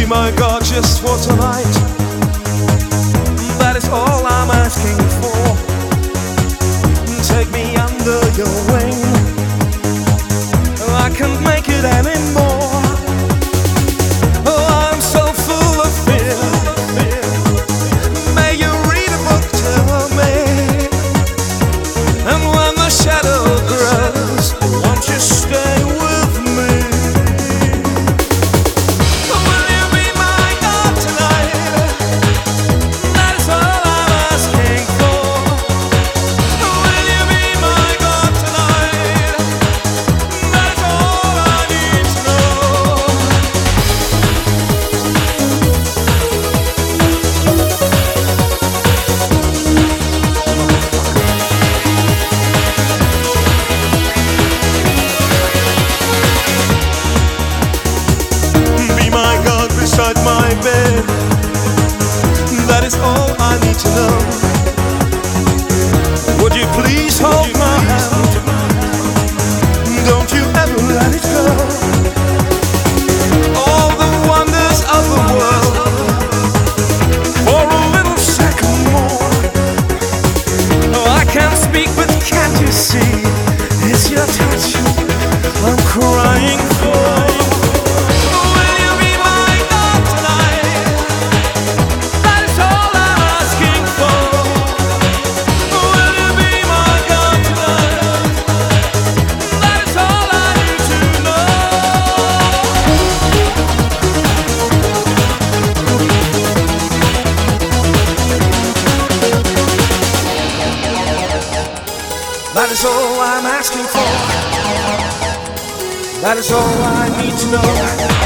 Be my God just for tonight. That is all I'm asking for. Take me under your wing. I can't make it anymore. Oh, I'm so full of fear. May you read a book to me. And when the shadow grows, won't you stay with me? Will you be my God tonight? That is all I'm asking for. Will you be my God tonight? That is all I need to know. Be my God beside my bed. That is all I need to know. Would you please hold my hand? Don't you ever let it go. All the wonders of the world for a little second more. Oh, I can't speak, but can't you see? It's your touch I'm crying for. Will you be my God tonight? That is all I'm asking for. Will you be my God tonight? That is all I need to know. That is all I'm asking for. That is all I need to know.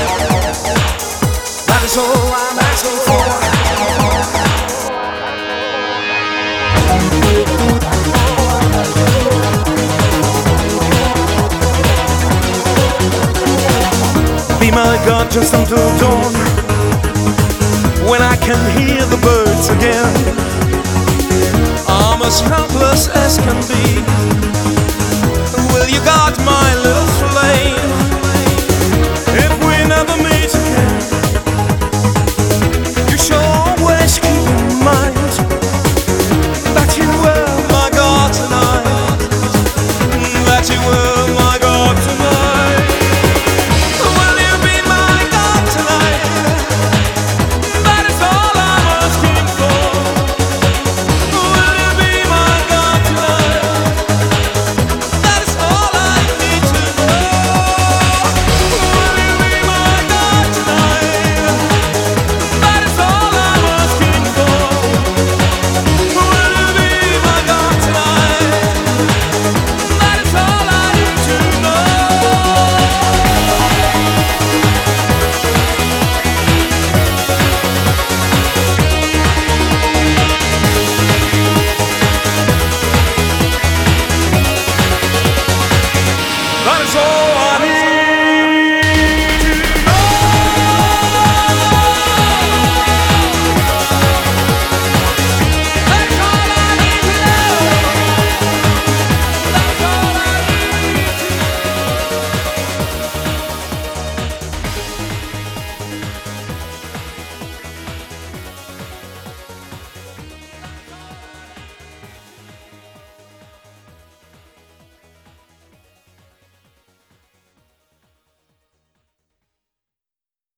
That is all I'm asking for. Be my God just until dawn, when I can hear the birds again. I'm as helpless as can be. Will you guard my little soul?